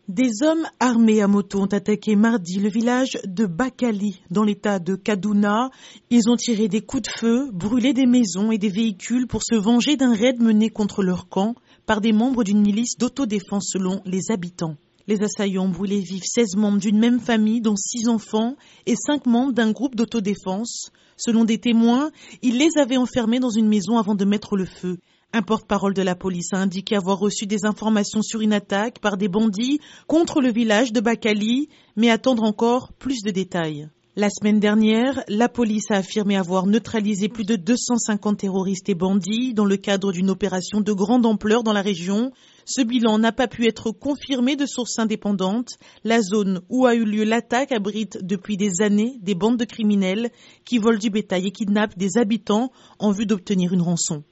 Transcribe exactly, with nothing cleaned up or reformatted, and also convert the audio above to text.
Des hommes armés à moto ont attaqué mardi le village de Bakali, dans l'état de Kaduna. Ils ont tiré des coups de feu, brûlé des maisons et des véhicules pour se venger d'un raid mené contre leur camp par des membres d'une milice d'autodéfense selon les habitants. Les assaillants ont brûlé vifs seize membres d'une même famille, dont six enfants, et cinq membres d'un groupe d'autodéfense. Selon des témoins, ils les avaient enfermés dans une maison avant de mettre le feu. Un porte-parole de la police a indiqué avoir reçu des informations sur une attaque par des bandits contre le village de Bakali, mais attendre encore plus de détails. La semaine dernière, la police a affirmé avoir neutralisé plus de deux cent cinquante terroristes et bandits dans le cadre d'une opération de grande ampleur dans la région. Ce bilan n'a pas pu être confirmé de sources indépendantes. La zone où a eu lieu l'attaque abrite depuis des années des bandes de criminels qui volent du bétail et kidnappent des habitants en vue d'obtenir une rançon.